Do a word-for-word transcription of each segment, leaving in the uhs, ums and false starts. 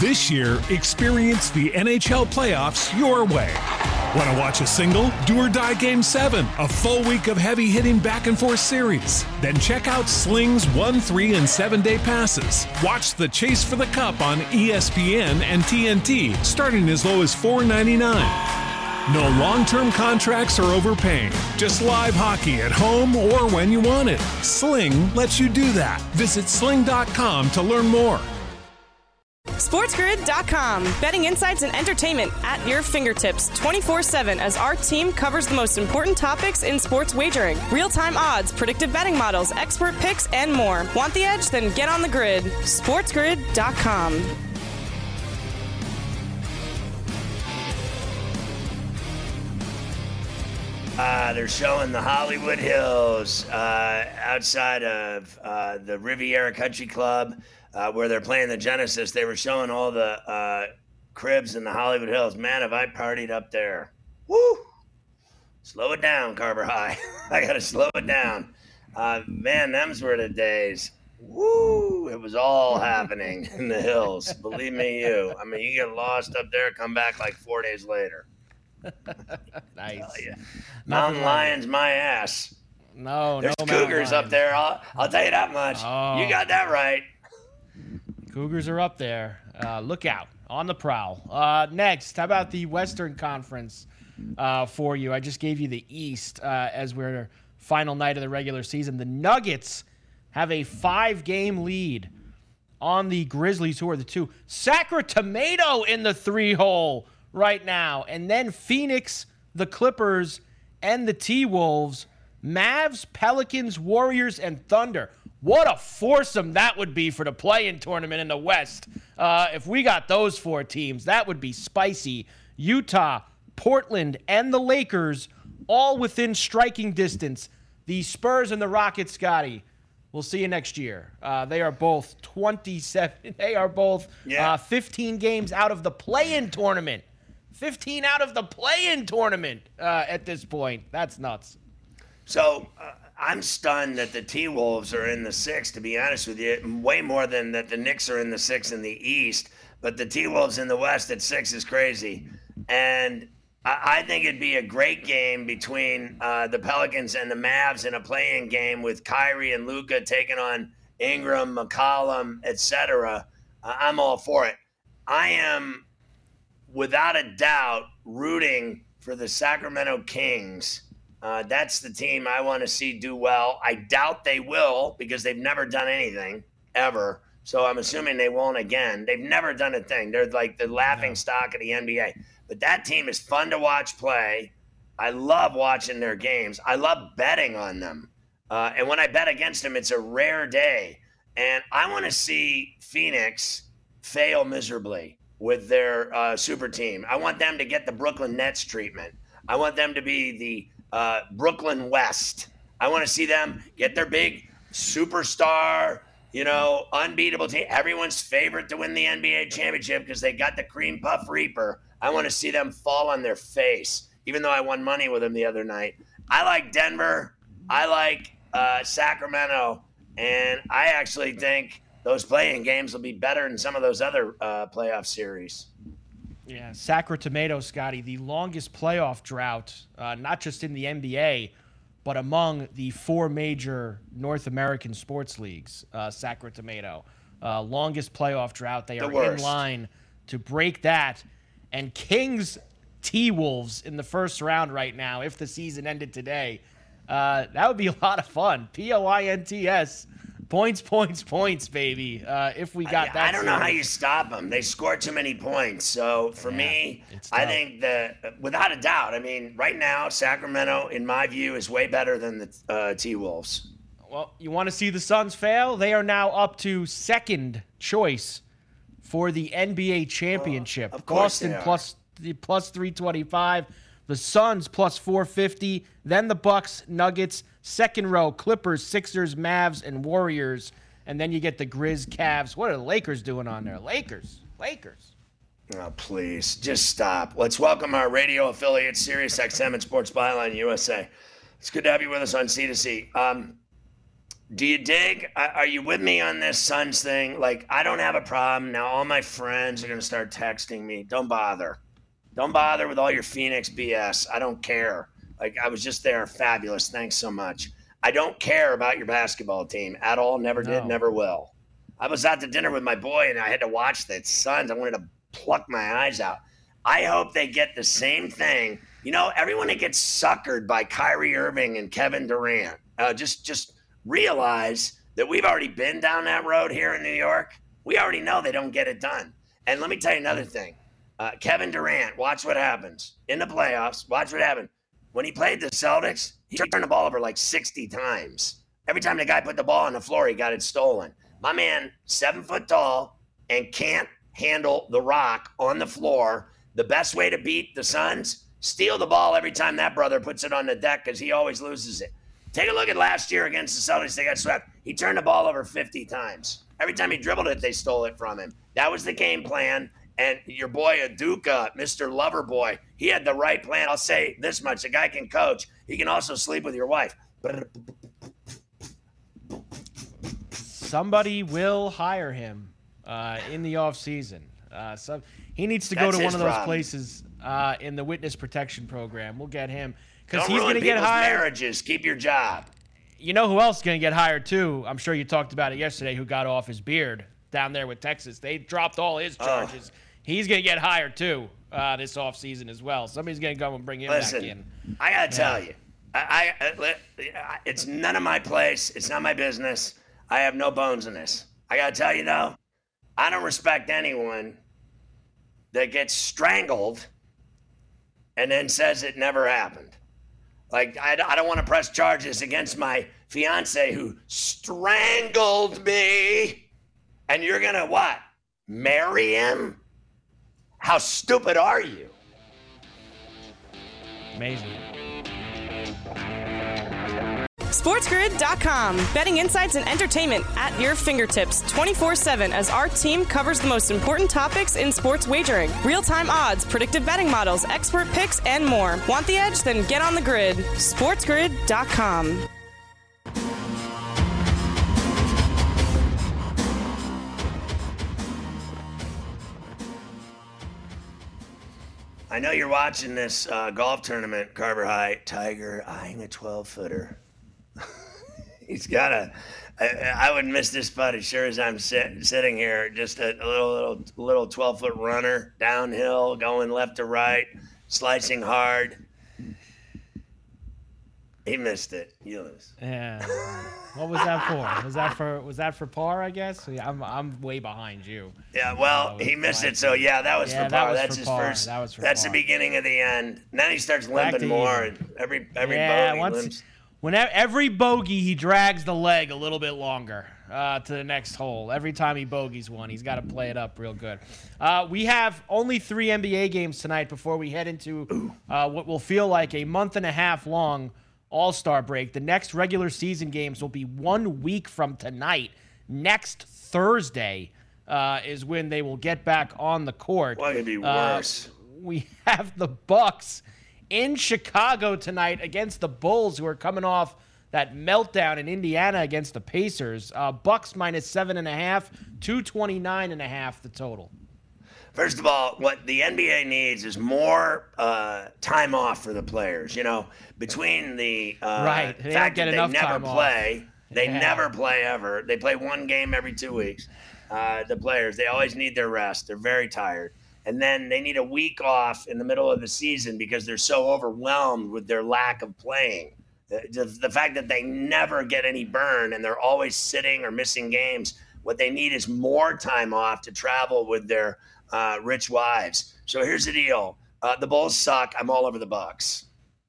This year, experience the N H L playoffs your way. Want to watch a single? Do or Die Game seven, a full week of heavy-hitting back-and-forth series. Then check out Sling's one, three, and seven-day passes. Watch the Chase for the Cup on E S P N and T N T, starting as low as four ninety-nine. No long-term contracts or overpaying. Just live hockey at home or when you want it. Sling lets you do that. Visit sling dot com to learn more. SportsGrid dot com. Betting insights and entertainment at your fingertips twenty-four seven as our team covers the most important topics in sports wagering. Real-time odds, predictive betting models, expert picks, and more. Want the edge? Then get on the grid. SportsGrid dot com. Uh, they're showing the Hollywood Hills uh, outside of uh, the Riviera Country Club uh, where they're playing the Genesis. They were showing all the uh, cribs in the Hollywood Hills. Man, have I partied up there. Woo! Slow it down, Carver High. I got to slow it down. Uh, man, them's were the days. Woo! It was all happening in the hills. Believe me, you. I mean, you get lost up there, come back like four days later. Nice. Mountain lions, my ass. No, There's no cougars up there. I'll, I'll tell you that much. Oh. You got that right. Cougars are up there. Uh, look out. On the prowl. Uh, next, how about the Western Conference uh, for you? I just gave you the East uh, as we're final night of the regular season. The Nuggets have a five-game lead on the Grizzlies, who are the two. Sacramento in the three-hole right now. And then Phoenix, the Clippers, and the T-Wolves, Mavs, Pelicans, Warriors, and Thunder. What a foursome that would be for the play-in tournament in the West. Uh, if we got those four teams, that would be spicy. Utah, Portland, and the Lakers, all within striking distance. The Spurs and the Rockets, Scotty, we'll see you next year. Uh, they are both twenty-seven. They are both yeah. uh, fifteen games out of the play-in tournament. fifteen out of the play-in tournament uh, at this point. That's nuts. So uh, I'm stunned that the T-Wolves are in the six, to be honest with you, way more than that the Knicks are in the six in the East. But the T-Wolves in the West at six is crazy. And I, I think it'd be a great game between uh, the Pelicans and the Mavs in a play-in game with Kyrie and Luka taking on Ingram, McCollum, et cetera. Uh, I'm all for it. I am, without a doubt, rooting for the Sacramento Kings. Uh, that's the team I want to see do well. I doubt they will because they've never done anything, ever. So I'm assuming they won't again. They've never done a thing. They're like the laughing No. stock of the N B A. But that team is fun to watch play. I love watching their games. I love betting on them. Uh, and when I bet against them, it's a rare day. And I want to see Phoenix fail miserably with their uh, super team. I want them to get the Brooklyn Nets treatment. I want them to be the uh, Brooklyn West. I want to see them get their big superstar, you know, unbeatable team. Everyone's favorite to win the N B A championship because they got the cream puff reaper. I want to see them fall on their face, even though I won money with them the other night. I like Denver. I like uh, Sacramento. And I actually think those play-in games will be better than some of those other uh, playoff series. Yeah, Sacramento, Scotty, the longest playoff drought, uh, not just in the N B A, but among the four major North American sports leagues. Uh, Sacramento, uh, longest playoff drought. They The are worst. in line to break that. And Kings T-Wolves in the first round right now, if the season ended today, uh, that would be a lot of fun. P O I N T S. Points, points, points, baby. Uh, if we got I, that. I don't know how series. you stop them. They score too many points. So for Yeah, me, it's I tough. think that without a doubt, I mean, right now, Sacramento, in my view, is way better than the uh, T-Wolves. Well, you want to see the Suns fail? They are now up to second choice for the N B A championship. Well, of course Boston they are. plus plus three twenty-five, the Suns plus four fifty, then the Bucks, Nuggets, second row, Clippers, Sixers, Mavs, and Warriors, and then you get the Grizz, Cavs. What are the Lakers doing on there? Lakers, Lakers. Oh, please, just stop. Let's welcome our radio affiliate, Sirius X M and Sports Byline U S A. It's good to have you with us on C two C. Um, Do you dig? Are you with me on this Suns thing? Like, I don't have a problem. Now all my friends are going to start texting me. Don't bother. Don't bother with all your Phoenix B S. I don't care. Like, I was just there. Fabulous. Thanks so much. I don't care about your basketball team at all. Never did, No. never will. I was out to dinner with my boy, and I had to watch the Suns. I wanted to pluck my eyes out. I hope they get the same thing. You know, everyone that gets suckered by Kyrie Irving and Kevin Durant, uh, just just realize that we've already been down that road here in New York. We already know they don't get it done. And let me tell you another thing. Uh, Kevin Durant, watch what happens. In the playoffs, watch what happened. When he played the Celtics, he turned the ball over like sixty times. Every time the guy put the ball on the floor, he got it stolen. My man, seven foot tall and can't handle the rock on the floor. The best way to beat the Suns, steal the ball every time that brother puts it on the deck because he always loses it. Take a look at last year against the Celtics. They got swept. He turned the ball over fifty times. Every time he dribbled it, they stole it from him. That was the game plan. And your boy Aduka, Mister Loverboy, he had the right plan. I'll say this much. The guy can coach. He can also sleep with your wife. Somebody will hire him uh, in the offseason. Uh, so he needs to go That's to one his of those problem. places uh, in the witness protection program. We'll get him because Don't he's ruin going to get people's hired. marriages. Keep your job. You know who else is going to get hired too? I'm sure you talked about it yesterday. Who got off his beard down there with Texas? They dropped all his charges. Oh. He's going to get hired too uh, this offseason as well. Somebody's going to come and bring him Listen, back in. I got to tell you, I, I, I, it's none of my place. It's not my business. I have no bones in this. I got to tell you, though, I don't respect anyone that gets strangled and then says it never happened. Like, I, I don't want to press charges against my fiance who strangled me. And you're going to what? Marry him? How stupid are you? Amazing. SportsGrid dot com. Betting insights and entertainment at your fingertips twenty-four seven as our team covers the most important topics in sports wagering. Real-time odds, predictive betting models, expert picks, and more. Want the edge? Then get on the grid. SportsGrid dot com. I know you're watching this uh, golf tournament, Carver High. Tiger eyeing a twelve-footer. He's got a. I, I would miss this putt as sure as I'm sit, sitting here. Just a, a little, little, little twelve-foot runner downhill, going left to right, slicing hard. He missed it. You lose. Yeah. What was that for? Was that for was that for par? I guess. Yeah, I'm I'm way behind you. Yeah. Well, uh, he missed it. So yeah, that was yeah, for that par. was That's for his par. first. That was for that's par. the beginning of the end. Then he starts Back limping to more, even. and every every yeah, bogey once, limps. Whenever every bogey, he drags the leg a little bit longer uh, to the next hole. Every time he bogeys one, he's got to play it up real good. Uh, we have only three N B A games tonight before we head into uh, what will feel like a month and a half long All-Star break. The next regular season games will be one week from tonight. Next Thursday uh, is when they will get back on the court. What could be Uh, worse? we have the Bucks in Chicago tonight against the Bulls, who are coming off that meltdown in Indiana against the Pacers. Uh, Bucks minus seven and a half, two twenty-nine and a half the total. First of all, what the N B A needs is more uh, time off for the players. You know, between the uh, Right. They fact don't get that enough they never time off. play, they Yeah. never play ever. They play one game every two weeks. Uh, the players, they always need their rest. They're very tired. And then they need a week off in the middle of the season because they're so overwhelmed with their lack of playing. The, the, the fact that they never get any burn and they're always sitting or missing games, what they need is more time off to travel with their uh, rich wives. So here's the deal. Uh, the Bulls suck. I'm all over the Bucks.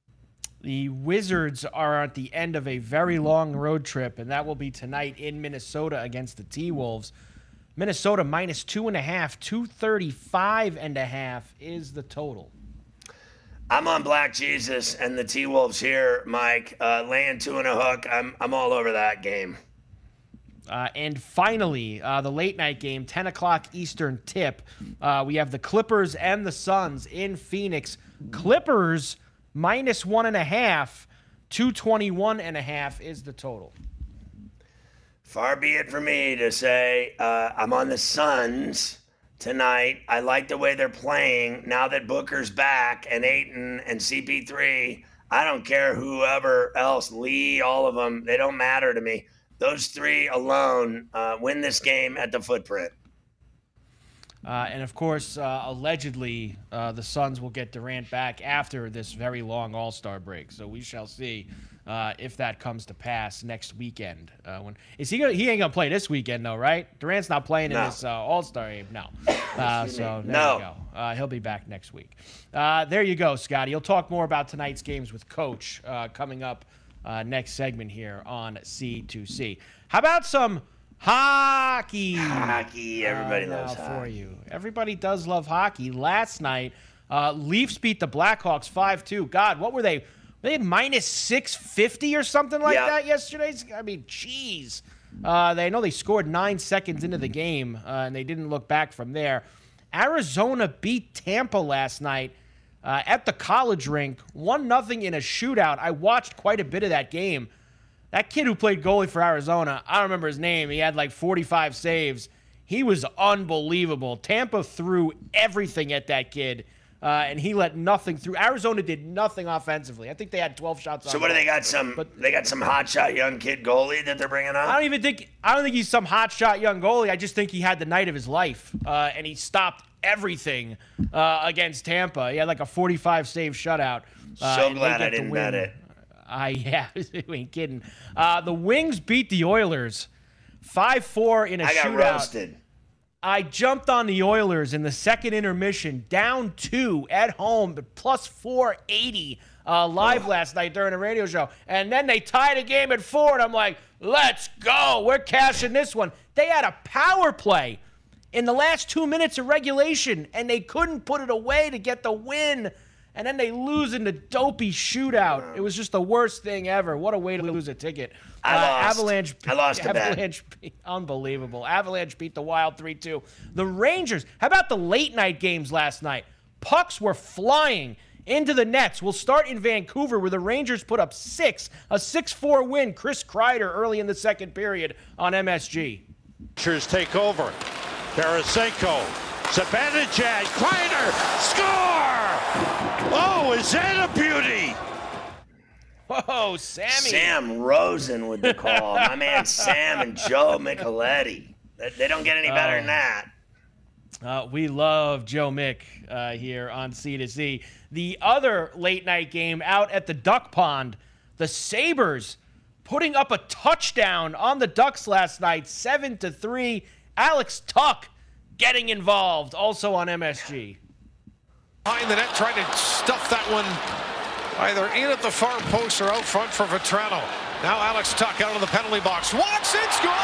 The Wizards are at the end of a very long road trip, and that will be tonight in Minnesota against the T-Wolves. Minnesota minus two and a half, two thirty-five and a half is the total. I'm on Black Jesus and the T-Wolves here, Mike. Uh, laying two and a hook. I'm I'm all over that game. Uh, and finally, uh, the late night game, ten o'clock Eastern tip. Uh, we have the Clippers and the Suns in Phoenix. Clippers minus one and a half, two twenty-one and a half is the total. Far be it for me to say uh, I'm on the Suns tonight. I like the way they're playing now that Booker's back and Ayton and C P three. I don't care whoever else, Lee, all of them. They don't matter to me. Those three alone uh, win this game at the Footprint. Uh, and, of course, uh, allegedly, uh, the Suns will get Durant back after this very long All-Star break. So we shall see uh, if that comes to pass next weekend. Uh, when is he gonna, he ain't going to play this weekend, though, right? Durant's not playing no. in this uh, All-Star game. No. Uh, so there no. you go. Uh, he'll be back next week. Uh, there you go, Scotty. You'll talk more about tonight's games with Coach uh, coming up uh, next segment here on C two C. How about some hockey? Hockey. Everybody uh, loves now hockey. For you. Everybody does love hockey. Last night, uh, Leafs beat the Blackhawks five two. God, what were they? They had minus six fifty or something like yep. that yesterday. I mean, jeez. Uh, they know they scored nine seconds into the game, uh, and they didn't look back from there. Arizona beat Tampa last night uh, at the college rink, one nothing in a shootout. I watched quite a bit of that game. That kid who played goalie for Arizona, I don't remember his name. He had like forty-five saves. He was unbelievable. Tampa threw everything at that kid, uh, and he let nothing through. Arizona did nothing offensively. I think they had twelve shots on So what do goal. they got? Some But- they got some hotshot young kid goalie that they're bringing on. I don't even think I don't think he's some hotshot young goalie. I just think he had the night of his life, uh, and he stopped everything uh, against Tampa. He had like a forty-five save shutout. Uh, so and they glad get I the didn't win. bet it. I yeah, you ain't kidding. Uh, the Wings beat the Oilers five four in a I got shootout. roasted. I jumped on the Oilers in the second intermission, down two at home, plus four eighty uh, live Oh. last night during a radio show. And then they tied a game at four, and I'm like, let's go. We're cashing this one. They had a power play in the last two minutes of regulation, and they couldn't put it away to get the win. And then they lose in the dopey shootout. It was just the worst thing ever. What a way to lose a ticket. I Uh, lost. Avalanche. I lost a bet. Avalanche. Beat, unbelievable. Avalanche beat the Wild three two. The Rangers. How about the late night games last night? Pucks were flying into the nets. We'll start in Vancouver where the Rangers put up six. A six four win. Chris Kreider early in the second period on M S G. Rangers take over. Tarasenko. Zibanejad. Kreider. Score! Oh, is that a beauty? Whoa, Sammy. Sam Rosen with the call. My man Sam and Joe Micheletti. They- They don't get any better than that. Uh, we love Joe Mick uh, here on C to C. The other late night game out at the Duck Pond, the Sabres putting up a touchdown on the Ducks last night, seven to three. Alex Tuck getting involved, also on M S G. Behind the net, trying to stuff that one either in at the far post or out front for Vetrano. Now Alex Tuck out of the penalty box. Walks in, scores!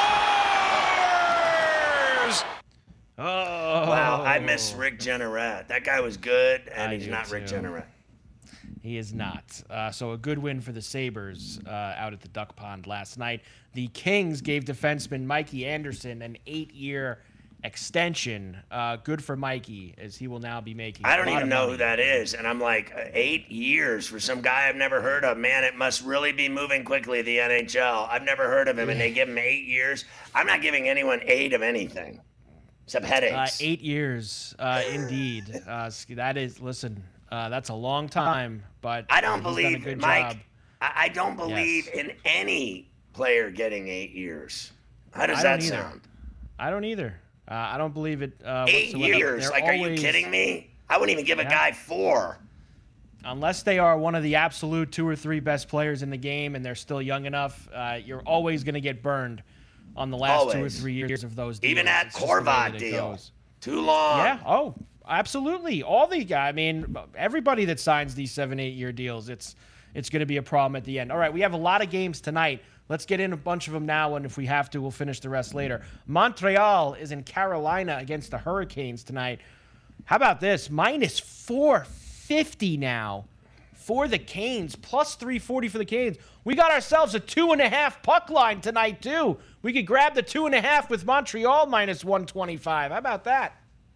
Oh, Wow, I miss Rick Jeanneret. That guy was good, and I he's do not Rick too. Jeanneret. He is not. Uh, so a good win for the Sabres uh, out at the Duck Pond last night. The Kings gave defenseman Mikey Anderson an eight-year extension. Uh, good for Mikey, as he will now be making I a don't lot even of know money. who that is, and I'm like, uh, eight years for some guy I've never heard of. Man, it must really be moving quickly, the N H L. I've never heard of him, and they give him eight years. I'm not giving anyone eight of anything, except Uh, headaches. eight years, uh, indeed. Uh, that is, listen, uh, that's a long time, but I don't he's done a believe, good Mike, job. I, I don't believe Yes. in any player getting eight years. How does I that don't either. sound? I don't either. Uh, I don't believe it. Uh, Eight whatsoever. years? They're Like, are you always- kidding me? I wouldn't even give a Yeah. guy four. Unless they are one of the absolute two or three best players in the game and they're still young enough, uh, you're always going to get burned on the last two or Always. three years of those deals. Even that It's just the way Horvat that it deal. goes. Too long. Yeah. Oh, absolutely. All the guys. I mean, everybody that signs these seven, eight-year deals, it's it's going to be a problem at the end. All right, we have a lot of games tonight. Let's get in a bunch of them now, and if we have to, we'll finish the rest later. Montreal is in Carolina against the Hurricanes tonight. How about this? Minus four fifty now for the Canes, plus three forty for the Canes. We got ourselves a two and a half puck line tonight, too. We could grab the two and a half with Montreal minus one twenty-five. How about that?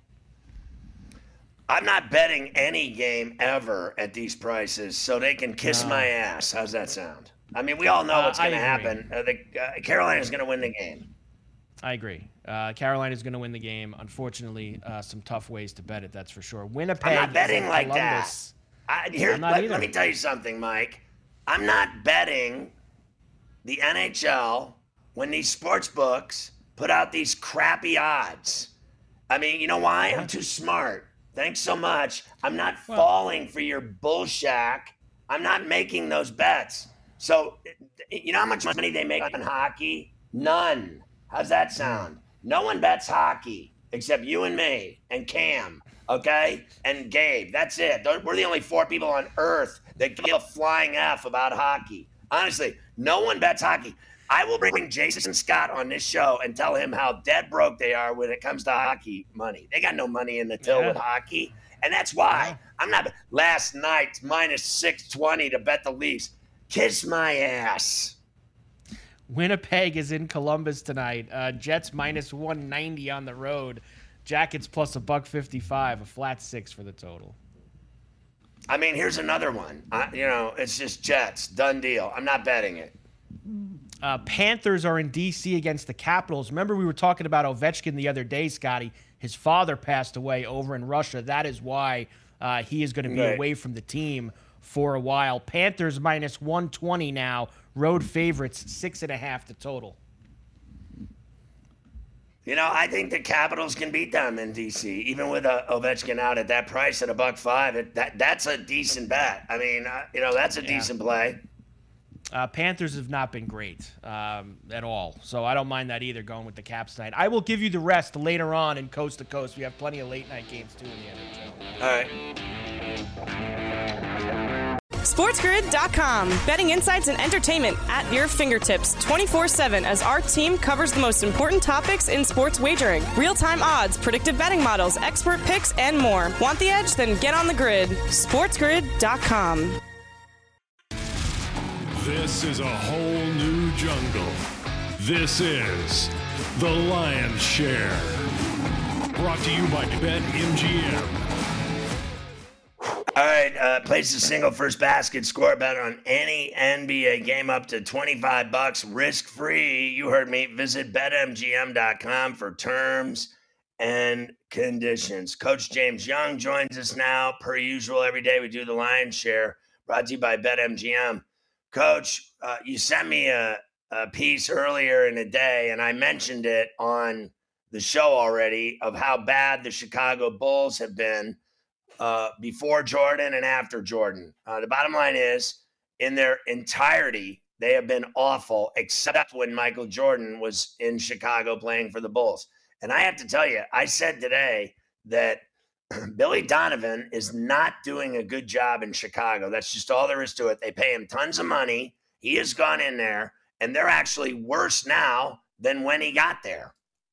I'm not betting any game ever at these prices, so they can kiss No. my ass. How's that sound? I mean, we all know Uh, what's going I to happen. Uh, the uh, Carolina's going to win the game. I agree. Uh, Carolina's going to win the game. Unfortunately, uh, some tough ways to bet it, that's for sure. Winnipeg. I'm not betting is like Columbus. that. I, here, I'm not let, either. let me tell you something, Mike. I'm not betting the N H L when these sports books put out these crappy odds. I mean, you know why? I'm too smart. Thanks so much. I'm not Well- falling for your bullshack. I'm not making those bets. So, you know how much money they make on hockey? None. How's that sound? No one bets hockey except you and me and Cam, okay? And Gabe. That's it. We're the only four people on earth that give a flying F about hockey. Honestly, no one bets hockey. I will bring Jason Scott on this show and tell him how dead broke they are when it comes to hockey money. They got no money in the till Yeah. with hockey. And that's why Yeah. I'm not. Last night, minus six twenty to bet the Leafs. Kiss my ass. Winnipeg is in Columbus tonight. Uh, Jets minus one ninety on the road. Jackets plus a buck fifty-five, a flat six for the total. I mean, here's another one. I, you know, it's just Jets. Done deal. I'm not betting it. Uh, Panthers are in D C against the Capitals. Remember, we were talking about Ovechkin the other day, Scotty. His father passed away over in Russia. That is why uh, he is going to be Right. away from the team for a while. Panthers minus one twenty now. Road favorites, six and a half the total. You know, I think the Capitals can beat them in D C, even with uh, Ovechkin out at that price at a buck five. It, that that's a decent bet. I mean, uh, you know, that's a Yeah. decent play. Uh, Panthers have not been great um, at all, so I don't mind that either, going with the Caps tonight. I will give you the rest later on in Coast to Coast. We have plenty of late-night games, too, in the N H L. All right. SportsGrid dot com. Betting insights and entertainment at your fingertips twenty-four seven as our team covers the most important topics in sports wagering. Real-time odds, predictive betting models, expert picks, and more. Want the edge? Then get on the grid. SportsGrid dot com. This is a whole new jungle. This is The Lion's Share. Brought to you by BetMGM. All right, uh, place a single first basket score bet on any N B A game up to twenty-five bucks, risk-free. You heard me. Visit Bet M G M dot com for terms and conditions. Coach James Young joins us now. Per usual, every day we do the Lion's Share, brought to you by BetMGM. Coach, uh, you sent me a, a piece earlier in the day, and I mentioned it on the show already, of how bad the Chicago Bulls have been uh, before Jordan and after Jordan. Uh, the bottom line is, in their entirety, they have been awful, except when Michael Jordan was in Chicago playing for the Bulls. And I have to tell you, I said today that Billy Donovan is not doing a good job in Chicago. That's just all there is to it. They pay him tons of money. He has gone in there, and they're actually worse now than when he got there.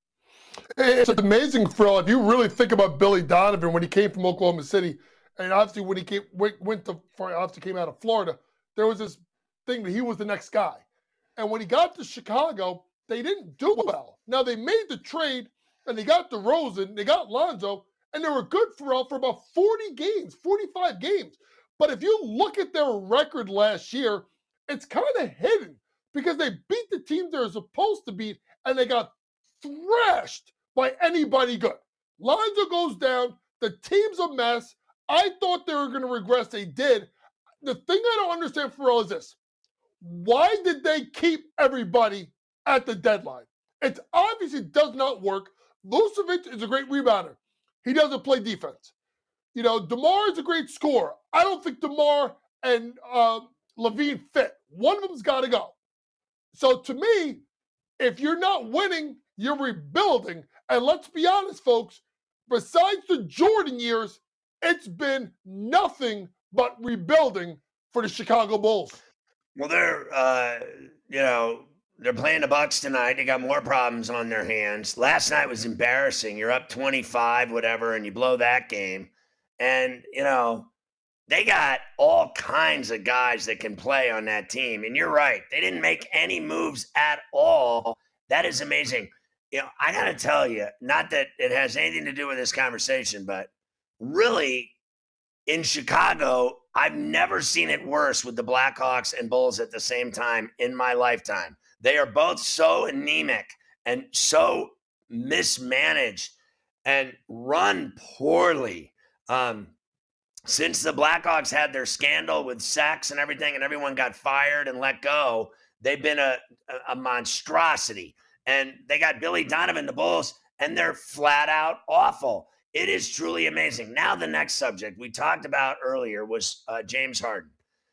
It's amazing, Phil, if you really think about Billy Donovan when he came from Oklahoma City, and obviously when he came, went, went to, obviously came out of Florida, there was this thing that he was the next guy. And when he got to Chicago, they didn't do well. Now, they made the trade, and they got DeRozan, they got Lonzo, and they were good for all for about forty games, forty-five games. But if you look at their record last year, it's kind of hidden because they beat the team they're supposed to beat, and they got thrashed by anybody good. Lonzo goes down. The team's a mess. I thought they were going to regress. They did. The thing I don't understand, Pharrell, is this. Why did they keep everybody at the deadline? It obviously does not work. Vucevic is a great rebounder. He doesn't play defense. You know, DeMar is a great scorer. I don't think DeMar and uh, Levine fit. One of them's got to go. So to me, if you're not winning, you're rebuilding. And let's be honest, folks, besides the Jordan years, it's been nothing but rebuilding for the Chicago Bulls. Well, they're, uh, you know, they're playing the Bucks tonight. They got more problems on their hands. Last night was embarrassing. You're up twenty-five, whatever, and you blow that game. And, you know, they got all kinds of guys that can play on that team. And you're right. They didn't make any moves at all. That is amazing. You know, I got to tell you, not that it has anything to do with this conversation, but really, in Chicago, I've never seen it worse with the Blackhawks and Bulls at the same time in my lifetime. They are both so anemic and so mismanaged and run poorly. Um, since the Blackhawks had their scandal with sex and everything, and everyone got fired and let go, they've been a, a, a monstrosity. And they got Billy Donovan, the Bulls, and they're flat out awful. It is truly amazing. Now, the next subject we talked about earlier was uh, James Harden.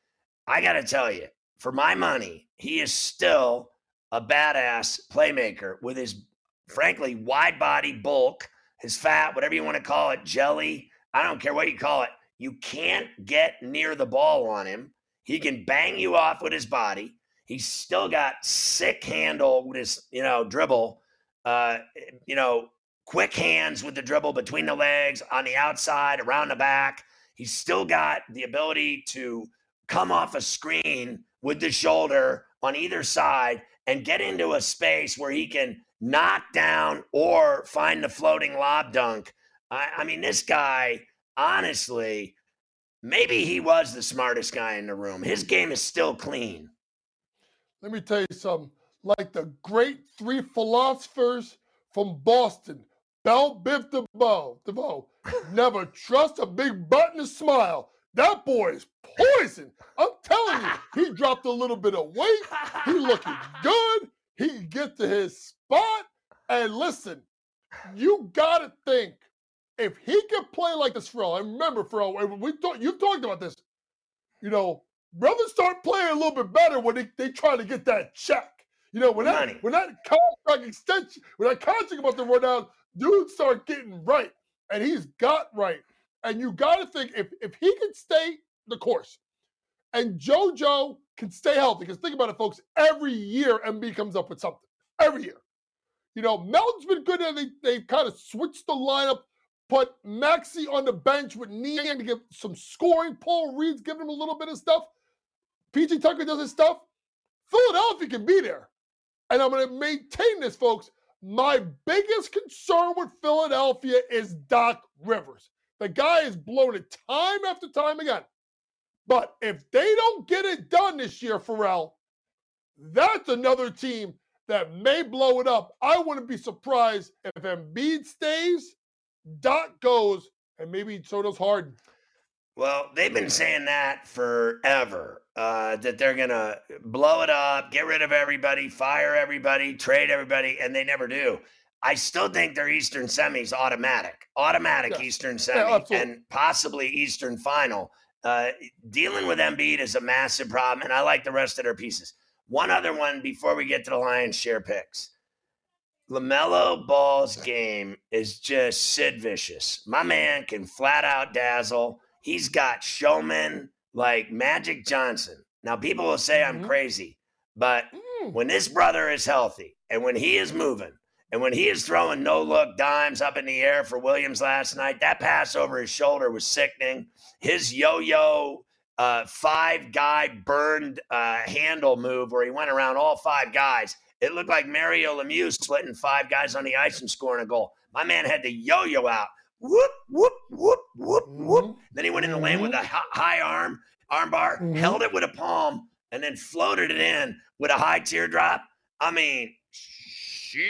I got to tell you, for my money, he is still a badass playmaker with his, frankly, wide body bulk, his fat, whatever you want to call it, jelly. I don't care what you call it. You can't get near the ball on him. He can bang you off with his body. He's still got sick handle with his, you know, dribble, uh, you know, quick hands with the dribble between the legs, on the outside, around the back. He's still got the ability to come off a screen with the shoulder on either side and get into a space where he can knock down or find the floating lob dunk. I, I mean, this guy, honestly, maybe he was the smartest guy in the room. His game is still clean. Let me tell you something. Like the great three philosophers from Boston, Bell Biv DeVoe, DeVoe, never trust a big butt and a smile. That boy is poison. I'm telling you, he dropped a little bit of weight. He looking good. He can get to his spot. And listen, you got to think, if he can play like this, Pharrell, and remember, Pharrell, we talk, you've talked about this, you know, brothers start playing a little bit better when they, they try to get that check. You know, when that, when that contract extension, when that contract about to run out, dudes start getting right. And he's got right. And you got to think, if, if he can stay the course and JoJo can stay healthy, because think about it, folks, every year M B comes up with something. Every year. You know, Melton's been good, and they, they kind of switched the lineup, put Maxey on the bench with Niang to give some scoring. Paul Reed's giving him a little bit of stuff. P J Tucker does his stuff. Philadelphia can be there. And I'm going to maintain this, folks. My biggest concern with Philadelphia is Doc Rivers. The guy has blown it time after time again. But if they don't get it done this year, Pharrell, that's another team that may blow it up. I wouldn't be surprised if Embiid stays, Doc goes, and maybe so does Harden. Well, they've been saying that forever, uh, that they're going to blow it up, get rid of everybody, fire everybody, trade everybody, and they never do. I still think their Eastern semis automatic, automatic yeah. Eastern semi, yeah, and possibly Eastern final. Uh, dealing with Embiid is a massive problem, and I like the rest of their pieces. One other one before we get to the Lions share picks. LaMelo Ball's game is just Sid Vicious. My man can flat out dazzle. He's got showmen like Magic Johnson. Now, people will say mm-hmm. I'm crazy, but mm. when this brother is healthy and when he is moving and when he is throwing no-look dimes up in the air for Williams last night, that pass over his shoulder was sickening. His yo-yo uh, five-guy burned uh, handle move where he went around all five guys, it looked like Mario Lemieux splitting five guys on the ice and scoring a goal. My man had the yo-yo out. Whoop, whoop, whoop, whoop, whoop. Mm-hmm. Then he went in the lane with a high arm, arm bar, mm-hmm. held it with a palm, and then floated it in with a high teardrop. I mean, she,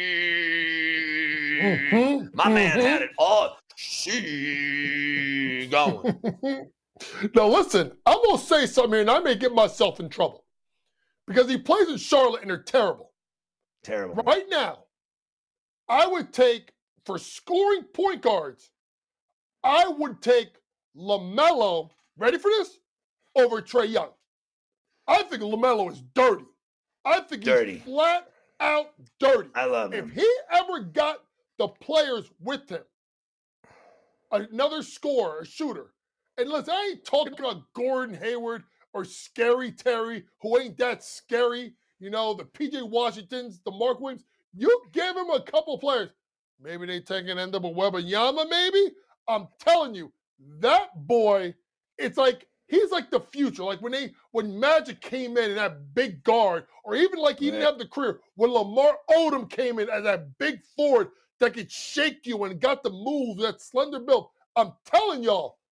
mm-hmm. my man mm-hmm. had it all she going. Now, listen, I'm going to say something here, and I may get myself in trouble because he plays in Charlotte, and they're terrible. Terrible. Right now, I would take, for scoring point guards, I would take LaMelo, ready for this, over Trae Young. I think LaMelo is dirty. I think dirty. he's flat out dirty. I love him. If he ever got the players with him, another scorer, a shooter, and listen, I ain't talking about Gordon Hayward or Scary Terry, who ain't that scary, you know, the P J Washingtons, the Mark Williams. You give him a couple players. Maybe they take an end up with Wembanyama, maybe? I'm telling you, that boy, it's like, he's like the future. Like when they, when Magic came in and that big guard, or even like he didn't have the career, when Lamar Odom came in as that big forward that could shake you and got the move, that slender build. I'm telling y'all,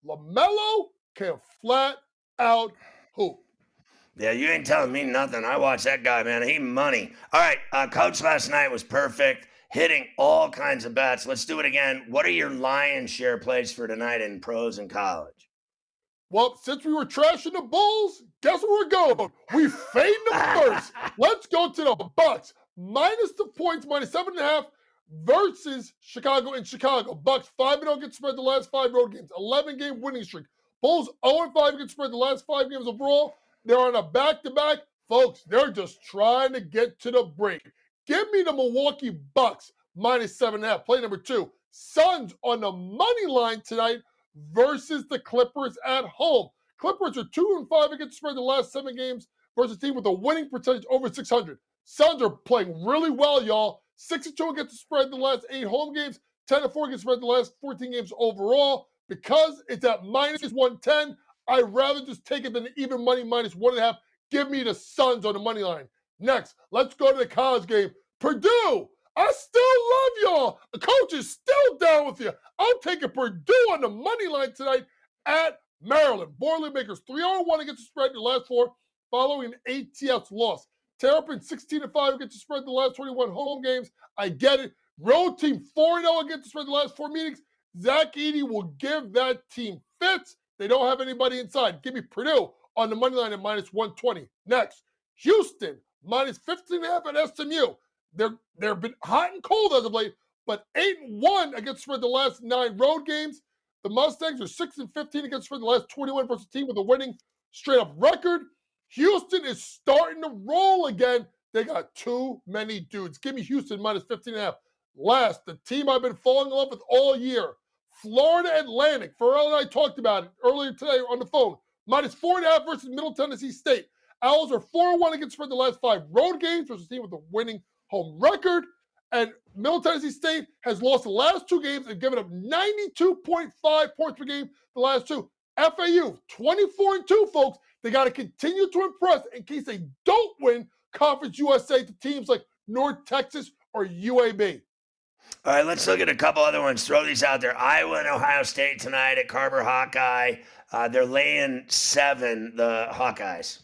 LaMelo can flat out hoop. Yeah, you ain't telling me nothing. I watched that guy, man. He money. All right, uh, Coach last night was perfect, hitting all kinds of bets. Let's do it again. What are your lion's share plays for tonight in pros and college? Well, since we were trashing the Bulls, guess where we're going? We fade them first. Let's go to the Bucks. Minus the points, minus seven and a half versus Chicago in Chicago. Bucks five and oh against spread the last five road games. eleven game winning streak. Bulls oh and five against spread the last five games overall. They're on a back-to-back. Folks, they're just trying to get to the break. Give me the Milwaukee Bucks minus seven and a half. Play number two. Suns on the money line tonight versus the Clippers at home. Clippers are two and five against spread the last seven games versus a team with a winning percentage over six hundred. Suns are playing really well, y'all. six and two against the spread the last eight home games, ten and four against the spread the last fourteen games overall. Because it's at minus one ten, I'd rather just take it than even money minus one and a half. Give me the Suns on the money line. Next, let's go to the college game. Purdue, I still love y'all. The coach is still down with you. I'm taking Purdue on the money line tonight at Maryland. Boilermakers three oh one against the spread in the last four following an A T S loss. Terrapin sixteen and five against the spread in the last twenty-one home games. I get it. Road team four and oh against the spread in the last four meetings. Zach Edey will give that team fits. They don't have anybody inside. Give me Purdue on the money line at minus one twenty. Next, Houston minus fifteen and a half at S M U. They're they've been hot and cold as of late, but eight and one against spread the last nine road games. The Mustangs are six and fifteen against spread the last twenty-one versus a team with a winning straight up record. Houston is starting to roll again. They got too many dudes. Give me Houston minus fifteen and a half. Last, the team I've been falling in love with all year, Florida Atlantic. Pharrell and I talked about it earlier today on the phone. Minus four and a half versus Middle Tennessee State. Owls are four and one against spread the last five road games versus a team with a winning home record. And Middle Tennessee State has lost the last two games and given up ninety-two point five points per game the last two. F A U, twenty-four and two, folks. They got to continue to impress in case they don't win Conference U S A to teams like North Texas or U A B. All right, let's look at a couple other ones. Throw these out there. Iowa and Ohio State tonight at Carver Hawkeye. Uh, they're laying seven, the Hawkeyes.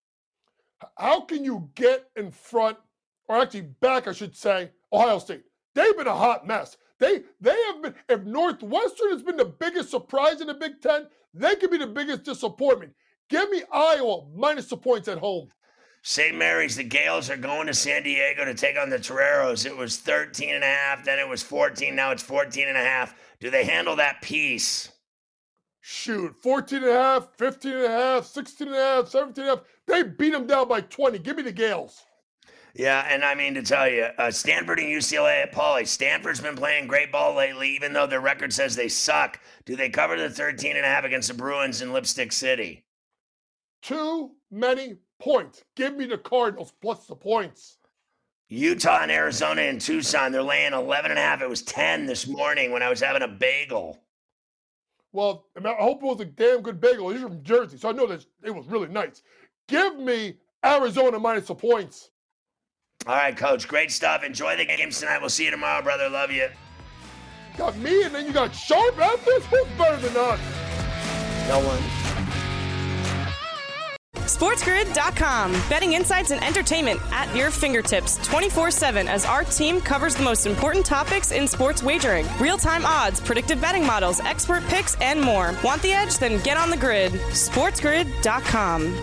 How can you get in front, or actually back, I should say, Ohio State? They've been a hot mess. They they have been, if Northwestern has been the biggest surprise in the Big Ten, they could be the biggest disappointment. Give me Iowa minus the points at home. Saint Mary's, the Gales are going to San Diego to take on the Toreros. It was thirteen and a half, then it was fourteen, now it's fourteen and a half. Do they handle that piece? Shoot, fourteen and a half, fifteen and a half, sixteen and a half, seventeen and a half. They beat them down by twenty. Give me the Gales. Yeah, and I mean to tell you, uh, Stanford and U C L A at Pauley. Stanford's been playing great ball lately, even though their record says they suck. Do they cover the thirteen and a half against the Bruins in Lipstick City? Too many points. Give me the Cardinals plus the points. Utah and Arizona and Tucson, they're laying eleven and a half. It was ten this morning when I was having a bagel. Well, I hope it was a damn good bagel. He's from Jersey, so I know that it was really nice. Give me Arizona minus the points. All right, Coach. Great stuff. Enjoy the games tonight. We'll see you tomorrow, brother. Love you. Got me, and then you got Sharp after this? Who's better than us? No one. SportsGrid dot com. Betting insights and entertainment at your fingertips twenty-four seven as our team covers the most important topics in sports wagering. Real-time odds, predictive betting models, expert picks, and more. Want the edge? Then get on the grid. SportsGrid dot com.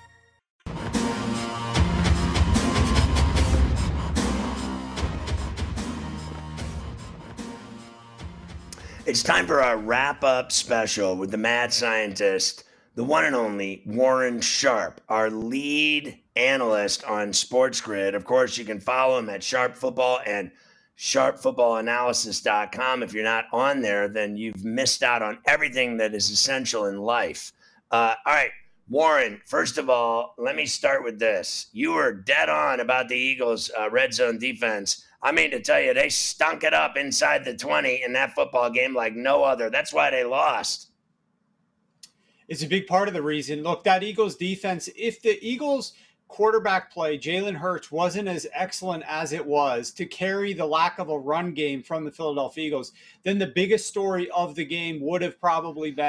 It's time for our wrap-up special with the mad scientist, the one and only Warren Sharp, our lead analyst on SportsGrid. Of course, you can follow him at Sharp Football and sharp football analysis dot com. If you're not on there, then you've missed out on everything that is essential in life. Uh, all right, Warren, first of all, let me start with this. You were dead on about the Eagles' uh, red zone defense. I mean to tell you, they stunk it up inside the twenty in that football game like no other. That's why they lost. It's a big part of the reason. Look, that Eagles defense, if the Eagles quarterback play, Jalen Hurts, wasn't as excellent as it was to carry the lack of a run game from the Philadelphia Eagles, then the biggest story of the game would have probably been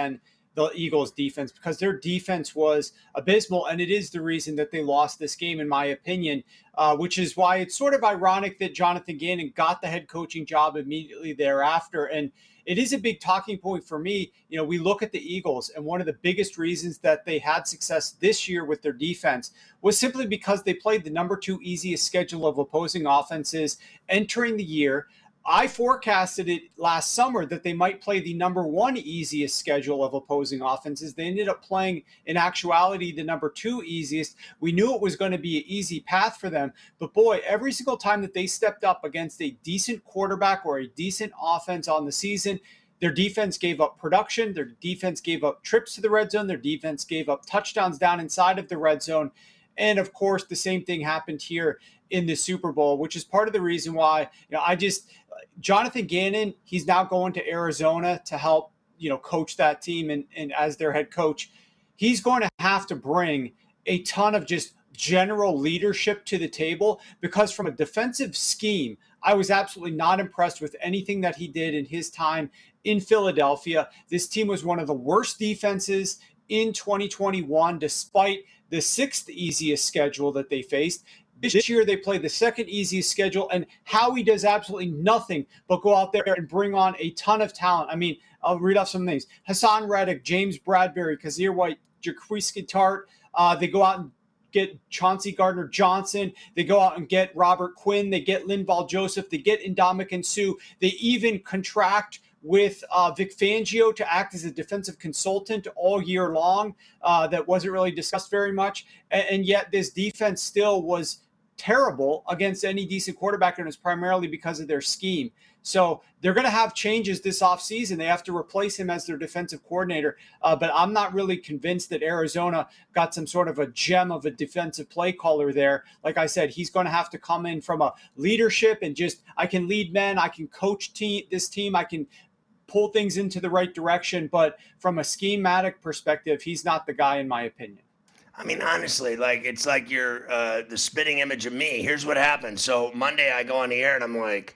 the Eagles defense, because their defense was abysmal. And it is the reason that they lost this game, in my opinion, uh, which is why it's sort of ironic that Jonathan Gannon got the head coaching job immediately thereafter. And it is a big talking point for me. You know, we look at the Eagles, and one of the biggest reasons that they had success this year with their defense was simply because they played the number two easiest schedule of opposing offenses entering the year. I forecasted it last summer that they might play the number one easiest schedule of opposing offenses. They ended up playing, in actuality, the number two easiest. We knew it was going to be an easy path for them. But boy, every single time that they stepped up against a decent quarterback or a decent offense on the season, their defense gave up production. Their defense gave up trips to the red zone. Their defense gave up touchdowns down inside of the red zone. And of course, the same thing happened here in the Super Bowl, which is part of the reason why, you know, I just, Jonathan Gannon, he's now going to Arizona to help, you know, coach that team. And, and as their head coach, he's going to have to bring a ton of just general leadership to the table, because from a defensive scheme, I was absolutely not impressed with anything that he did in his time in Philadelphia. This team was one of the worst defenses in twenty twenty-one, despite the sixth easiest schedule that they faced. This year, they play the second easiest schedule, and Howie does absolutely nothing but go out there and bring on a ton of talent. I mean, I'll read off some names. Hassan Reddick, James Bradbury, Kazir White, Jaquiski Tart. Uh, they go out and get Chauncey Gardner-Johnson. They go out and get Robert Quinn. They get Linval Joseph. They get Ndamukong Suh. They even contract with uh, Vic Fangio to act as a defensive consultant all year long. Uh, that wasn't really discussed very much. And, and yet this defense still was terrible against any decent quarterback, and it's primarily because of their scheme. So they're going to have changes this offseason. They have to replace him as their defensive coordinator. Uh, but I'm not really convinced that Arizona got some sort of a gem of a defensive play caller there. Like I said, he's going to have to come in from a leadership and just, I can lead men, I can coach team, this team, I can pull things into the right direction. But from a schematic perspective, he's not the guy, in my opinion. I mean, honestly, like, it's like you're uh, the spitting image of me. Here's what happened. So Monday I go on the air and I'm like,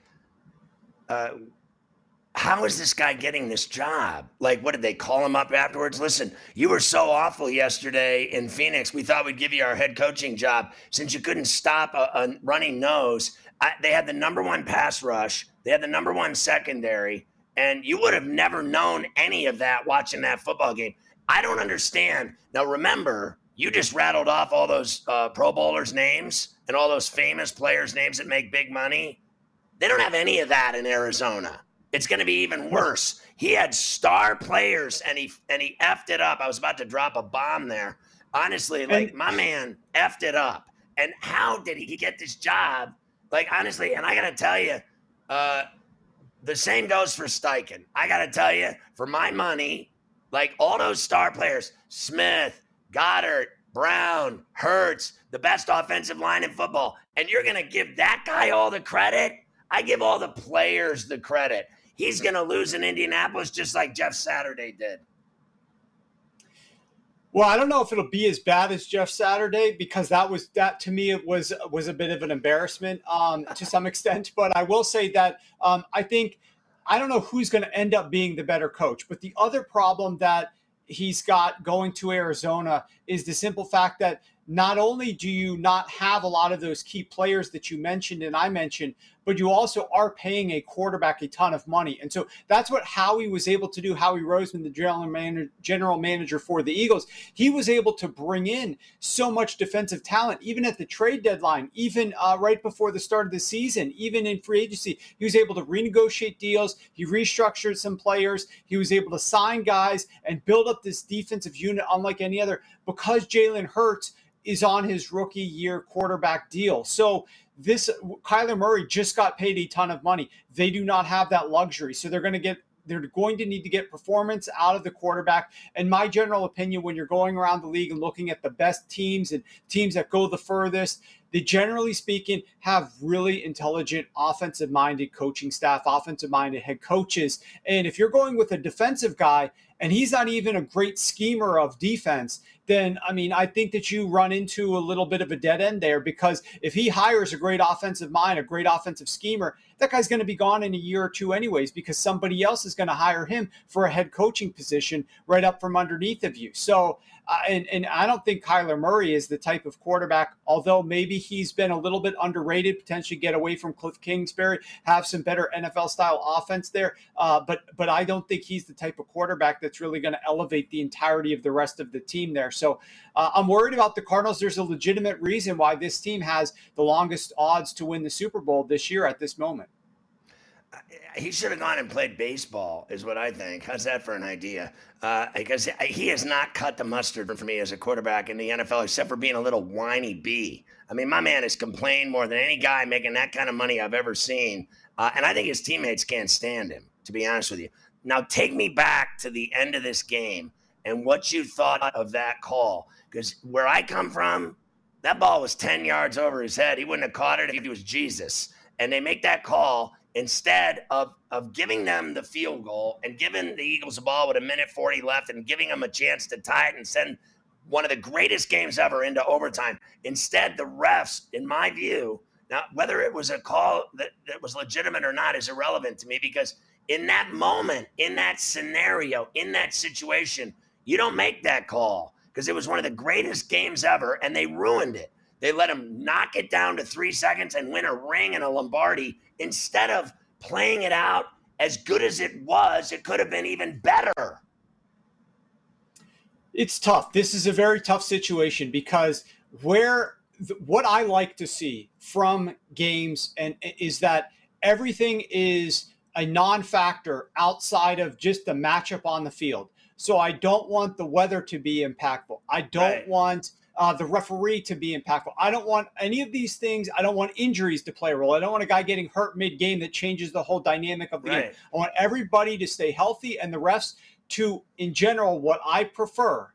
uh, how is this guy getting this job? Like, what did they call him up afterwards? Listen, you were so awful yesterday in Phoenix. We thought we'd give you our head coaching job since you couldn't stop a, a running nose. I, they had the number one pass rush. They had the number one secondary. And you would have never known any of that watching that football game. I don't understand. Now, remember, you just rattled off all those uh, Pro Bowlers' names and all those famous players' names that make big money. They don't have any of that in Arizona. It's going to be even worse. He had star players, and he and he effed it up. I was about to drop a bomb there. Honestly, like, my man effed it up. And how did he get this job? Like, honestly, and I got to tell you, uh, the same goes for Steichen. I got to tell you, for my money, like, all those star players, Smith, Goddard, Brown, Hurts, the best offensive line in football, and you're going to give that guy all the credit? I give all the players the credit. He's going to lose in Indianapolis just like Jeff Saturday did. Well, I don't know if it'll be as bad as Jeff Saturday, because that was that to me it was was a bit of an embarrassment um, to some extent. But I will say that um, I think I don't know who's going to end up being the better coach. But the other problem that he's got going to Arizona is the simple fact that not only do you not have a lot of those key players that you mentioned and I mentioned, but you also are paying a quarterback a ton of money. And so that's what Howie was able to do. Howie Roseman, the general manager, general manager for the Eagles, he was able to bring in so much defensive talent, even at the trade deadline, even uh, right before the start of the season, even in free agency. He was able to renegotiate deals. He restructured some players. He was able to sign guys and build up this defensive unit unlike any other, because Jalen Hurts is on his rookie year quarterback deal. So this Kyler Murray just got paid a ton of money. They do not have that luxury. So they're going to get, they're going to need to get performance out of the quarterback. And my general opinion, when you're going around the league and looking at the best teams and teams that go the furthest, they generally speaking have really intelligent offensive-minded coaching staff, offensive-minded head coaches. And if you're going with a defensive guy and he's not even a great schemer of defense, then, I mean, I think that you run into a little bit of a dead end there, because if he hires a great offensive mind, a great offensive schemer, that guy's going to be gone in a year or two anyways, because somebody else is going to hire him for a head coaching position right up from underneath of you. So, uh, and, and I don't think Kyler Murray is the type of quarterback, although maybe he's been a little bit underrated, potentially get away from Cliff Kingsbury, have some better N F L-style offense there. Uh, but but I don't think he's the type of quarterback that's really going to elevate the entirety of the rest of the team there. So uh, I'm worried about the Cardinals. There's a legitimate reason why this team has the longest odds to win the Super Bowl this year at this moment. He should have gone and played baseball, is what I think. How's that for an idea? Uh, because he has not cut the mustard for me as a quarterback in the N F L, except for being a little whiny bee. I mean, my man has complained more than any guy making that kind of money I've ever seen. Uh, and I think his teammates can't stand him, to be honest with you. Now, take me back to the end of this game and what you thought of that call. Because where I come from, that ball was ten yards over his head. He wouldn't have caught it if he was Jesus. And they make that call instead of, of giving them the field goal and giving the Eagles the ball with a minute forty left and giving them a chance to tie it and send one of the greatest games ever into overtime. Instead, the refs, in my view, now whether it was a call that, that was legitimate or not is irrelevant to me, because in that moment, in that scenario, in that situation, you don't make that call, because it was one of the greatest games ever, and they ruined it. They let him knock it down to three seconds and win a ring and a Lombardi instead of playing it out as good as it was. It could have been even better. It's tough. This is a very tough situation, because where what I like to see from games and is that everything is a non-factor outside of just the matchup on the field. So I don't want the weather to be impactful. I don't Right. want uh, the referee to be impactful. I don't want any of these things. I don't want injuries to play a role. I don't want a guy getting hurt mid-game that changes the whole dynamic of the Right. game. I want everybody to stay healthy, and the refs to, in general, what I prefer,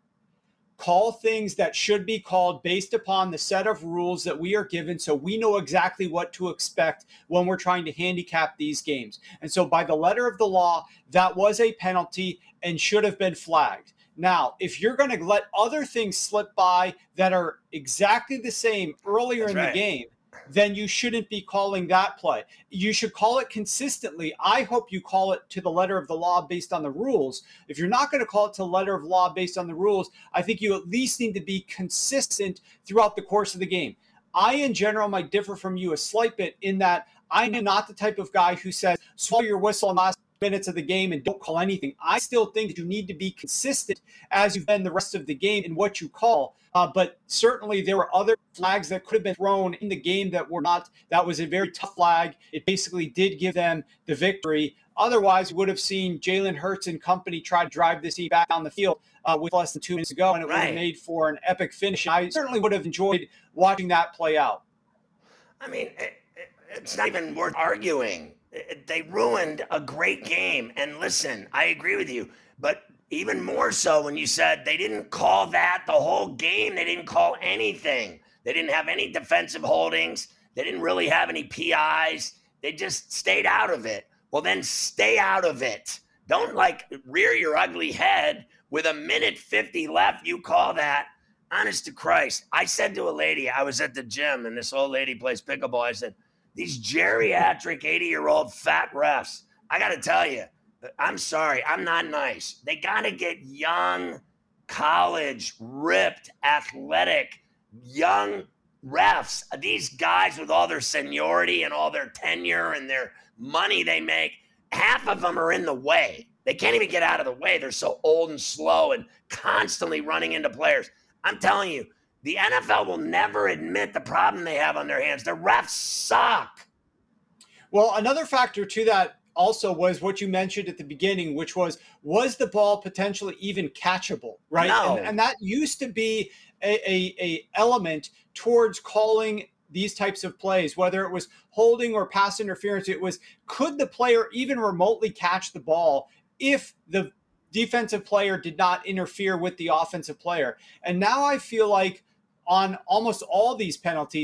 call things that should be called based upon the set of rules that we are given, so we know exactly what to expect when we're trying to handicap these games. And so by the letter of the law, that was a penalty and should have been flagged. Now, if you're going to let other things slip by that are exactly the same earlier That's in right. the game, then you shouldn't be calling that play. You should call it consistently. I hope you call it to the letter of the law based on the rules. If you're not going to call it to the letter of law based on the rules, I think you at least need to be consistent throughout the course of the game. I, in general, might differ from you a slight bit in that I am not the type of guy who says, swallow your whistle in the last minutes of the game and don't call anything. I still think that you need to be consistent as you've been the rest of the game in what you call. Uh, but certainly there were other flags that could have been thrown in the game that were not. That was a very tough flag. It basically did give them the victory. Otherwise, we would have seen Jalen Hurts and company try to drive this team back down the field uh, with less than two minutes to go, and it would have Right. made for an epic finish. And I certainly would have enjoyed watching that play out. I mean, it, it, it's not even worth arguing. It- they ruined a great game. And listen, I agree with you, but even more so when you said they didn't call that the whole game. They didn't call anything. They didn't have any defensive holdings. They didn't really have any P Is. They just stayed out of it. Well, then stay out of it. Don't like rear your ugly head with a minute fifty left. You call that. Honest to Christ. I said to a lady, I was at the gym and this old lady plays pickleball. I said, these geriatric eighty-year-old fat refs, I got to tell you, I'm sorry, I'm not nice. They got to get young, college, ripped, athletic, young refs. These guys with all their seniority and all their tenure and their money they make, half of them are in the way. They can't even get out of the way. They're so old and slow and constantly running into players. I'm telling you, the N F L will never admit the problem they have on their hands. The refs suck. Well, another factor to that also was what you mentioned at the beginning, which was, was the ball potentially even catchable, right? No. And, and that used to be a, a, a element towards calling these types of plays, whether it was holding or pass interference. It was, could the player even remotely catch the ball if the defensive player did not interfere with the offensive player? And now I feel like on almost all these penalties,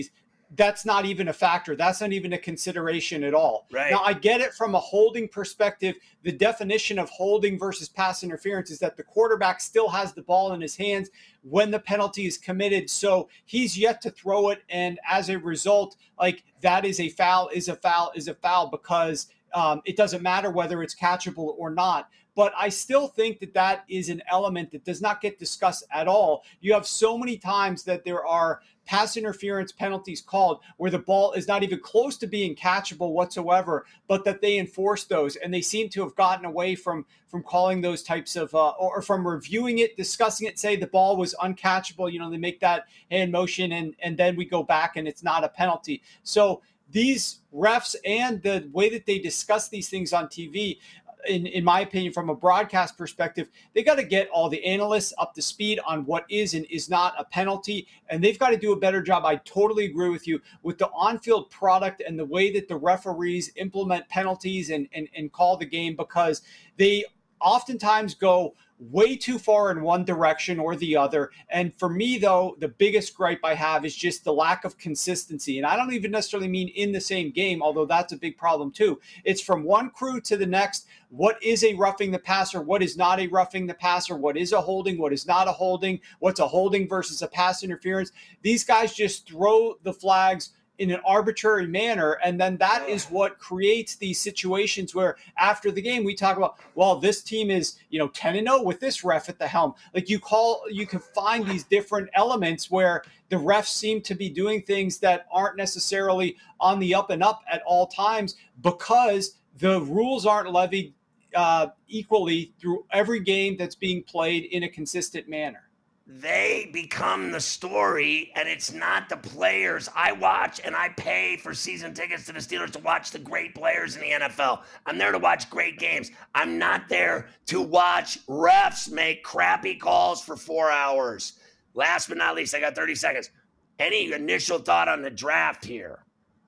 that's not even a factor. That's not even a consideration at all. Right. Now, I get it from a holding perspective. The definition of holding versus pass interference is that the quarterback still has the ball in his hands when the penalty is committed. So he's yet to throw it. And as a result, like that is a foul, is a foul, is a foul because um, it doesn't matter whether it's catchable or not. But I still think that that is an element that does not get discussed at all. You have so many times that there are pass interference penalties called where the ball is not even close to being catchable whatsoever, but that they enforce those. And they seem to have gotten away from, from calling those types of, uh, or from reviewing it, discussing it, say the ball was uncatchable. You know, they make that hand motion and, and then we go back and it's not a penalty. So these refs and the way that they discuss these things on T V, In, in my opinion, from a broadcast perspective, they got to get all the analysts up to speed on what is and is not a penalty. And they've got to do a better job. I totally agree with you with the on-field product and the way that the referees implement penalties and, and, and call the game, because they oftentimes go way too far in one direction or the other. And for me, though, the biggest gripe I have is just the lack of consistency. And I don't even necessarily mean in the same game, although that's a big problem too. It's from one crew to the next. What is a roughing the passer? What is not a roughing the passer? What is a holding? What is not a holding? What's a holding versus a pass interference? These guys just throw the flags in an arbitrary manner. And then that is what creates these situations where after the game, we talk about, well, this team is, you know, ten and oh with this ref at the helm. Like you call, you can find these different elements where the refs seem to be doing things that aren't necessarily on the up and up at all times because the rules aren't levied uh, equally through every game that's being played in a consistent manner. They become the story, and it's not the players. I watch and I pay for season tickets to the Steelers to watch the great players in the N F L. I'm there to watch great games. I'm not there to watch refs make crappy calls for four hours. Last but not least, I got thirty seconds. Any initial thought on the draft here?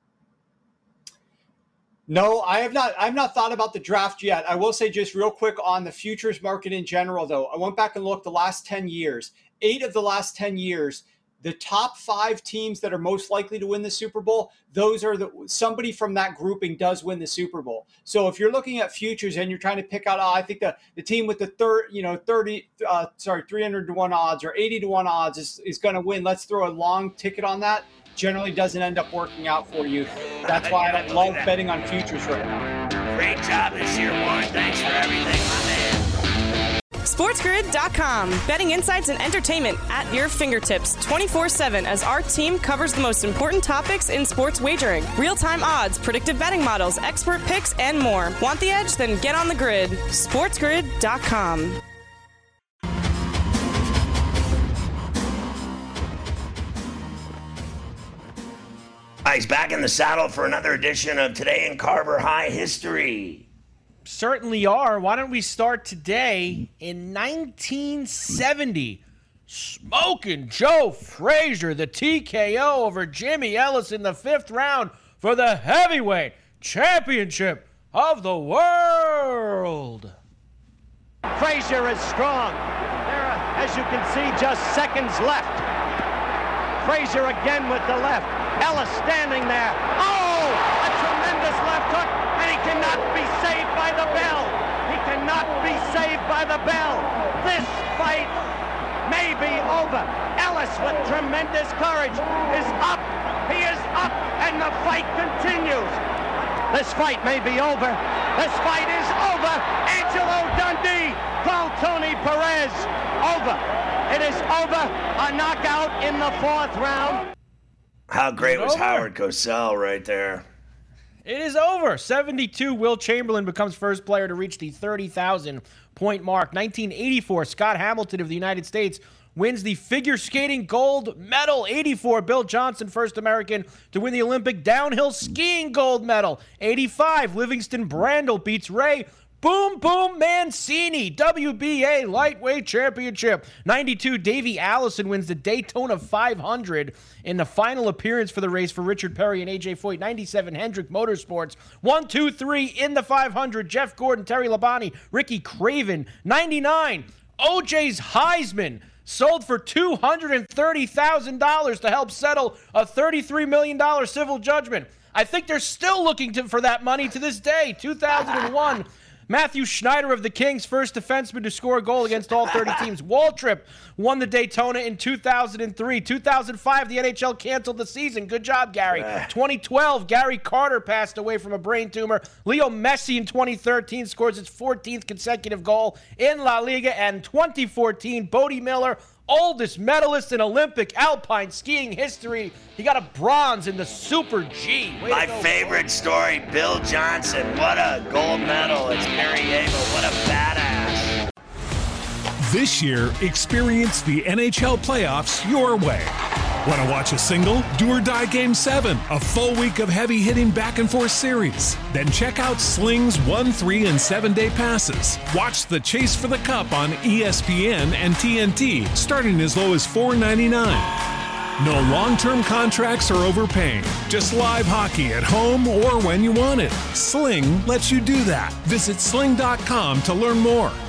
No, I have not. I've not thought about the draft yet. I will say just real quick on the futures market in general, though. I went back and looked the last ten years. Eight of the last ten years, the top five teams that are most likely to win the Super Bowl, those are the somebody from that grouping does win the Super Bowl. So if you're looking at futures and you're trying to pick out, oh, I think the, the team with the third, you know, thirty, uh, sorry, three hundred to one odds or eighty to one odds is, is going to win. Let's throw a long ticket on that. Generally doesn't end up working out for you. That's why I don't love betting on futures right now. Great job this year, Warren. Thanks for everything, my man. SportsGrid dot com. Betting insights and entertainment at your fingertips twenty-four seven as our team covers the most important topics in sports wagering. Real-time odds, predictive betting models, expert picks, and more. Want the edge? Then get on the grid. SportsGrid dot com. He's back in the saddle for another edition of Today in Carver High History. Certainly are. Why don't we start today in nineteen seventy? Smoking Joe Frazier, the T K O over Jimmy Ellis in the fifth round for the heavyweight championship of the world. Frazier is strong. There are, as you can see, just seconds left. Frazier again with the left. Ellis standing there. Oh, a tremendous left hook, and he cannot be saved by the bell. He cannot be saved by the bell. This fight may be over. Ellis, with tremendous courage, is up. He is up, and the fight continues. This fight may be over. This fight is over. Angelo Dundee called Tony Perez over. It is over. A knockout in the fourth round. How great was over. Howard Cosell right there? It is over. seventy-two, Will Chamberlain becomes first player to reach the thirty thousand point mark. nineteen eighty-four, Scott Hamilton of the United States wins the figure skating gold medal. eighty-four, Bill Johnson, first American to win the Olympic downhill skiing gold medal. eighty-five, Livingston Brandel beats Ray Boom Boom Mancini, W B A Lightweight Championship. ninety-two, Davey Allison wins the Daytona five hundred in the final appearance for the race for Richard Perry and A J Foyt. ninety-seven, Hendrick Motorsports. one, two, three in the five hundred. Jeff Gordon, Terry Labonte, Ricky Craven. ninety-nine, O J's Heisman sold for two hundred thirty thousand dollars to help settle a thirty-three million dollars civil judgment. I think they're still looking to, for that money to this day. two thousand one, Matthew Schneider of the Kings, first defenseman to score a goal against all thirty teams. Waltrip won the Daytona in two thousand three. two thousand five, the N H L canceled the season. Good job, Gary. twenty twelve, Gary Carter passed away from a brain tumor. Leo Messi in twenty thirteen scores his fourteenth consecutive goal in La Liga. And twenty fourteen, Bodie Miller, oldest medalist in Olympic alpine skiing history. He got a bronze in the Super G. Way My favorite story, Bill Johnson. What a gold medal. It's Sarajevo. What a badass. This year, experience the N H L playoffs your way. Want to watch a single, do or die Game seven, a full week of heavy-hitting back-and-forth series? Then check out Sling's one, three, and seven-day passes. Watch the Chase for the Cup on E S P N and T N T, starting as low as four ninety-nine. No long-term contracts or overpaying. Just live hockey at home or when you want it. Sling lets you do that. Visit sling dot com to learn more.